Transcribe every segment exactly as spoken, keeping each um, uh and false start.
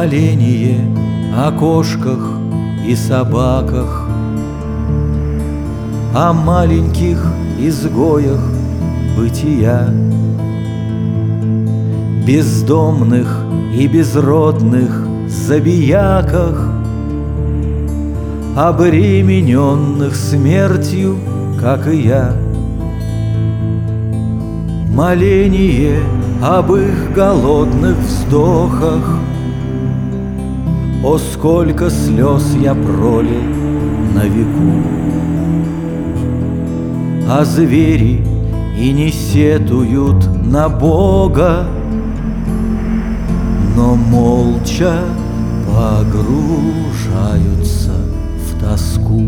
Моление о кошках и собаках, о маленьких изгоях бытия, бездомных и безродных забияках, обремененных смертью, как и я. Моление об их голодных вздохах, о, сколько слез я пролил на веку. А звери и не сетуют на Бога, но молча погружаются в тоску.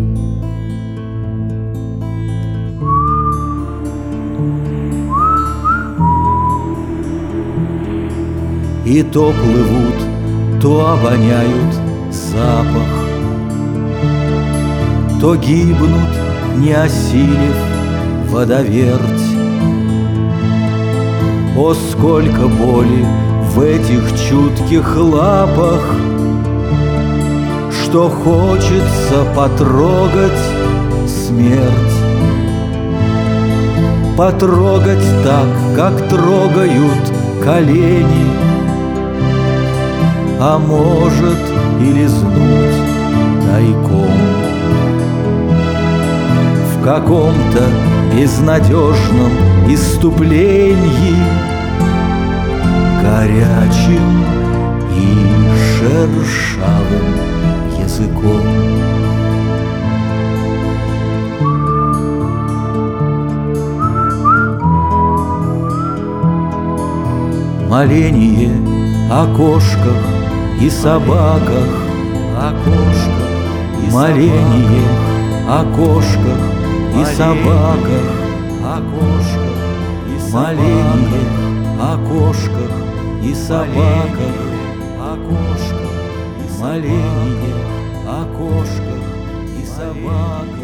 И то плывут, то обоняют запах, то гибнут, не осилив водоверть. О, сколько боли в этих чутких лапах, что хочется потрогать смерть. Потрогать так, как трогают колени, а может и лизнуть тайком. В каком-то безнадежном исступлении, горячим и шершавым языком. Моление о кошках и собаках, о кошках и моление о кошках и собаках, о кошках и моление о кошках и собаках, о кошках и моление о кошках и собаках.